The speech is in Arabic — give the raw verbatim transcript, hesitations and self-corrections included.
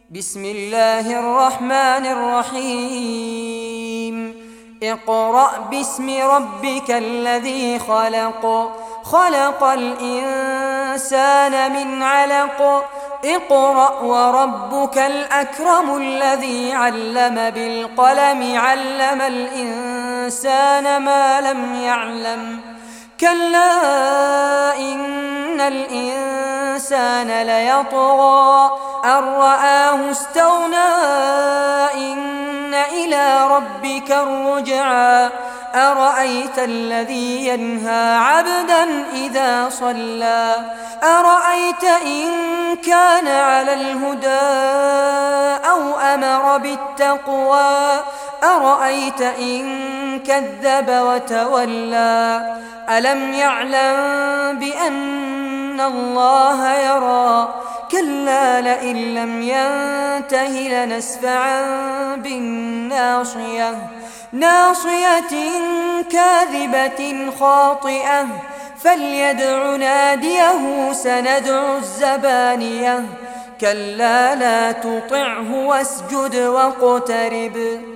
بسم الله الرحمن الرحيم اقرأ باسم ربك الذي خلق خلق الإنسان من علق اقرأ وربك الأكرم الذي علم بالقلم علم الإنسان ما لم يعلم كلا إن الإنسان ليطغى أن رآه استغنى إن إلى ربك الرجعى أرأيت الذي ينهى عبدا إذا صلى أرأيت إن كان على الهدى أو أمر بالتقوى أرأيت إن كذب وتولى ألم يعلم بأن الله يرى كلا لئن لم ينته لنسفعا بالناصية ناصية كاذبة خاطئة فليدع ناديه سندع الزبانية كلا لا تطعه واسجد واقترب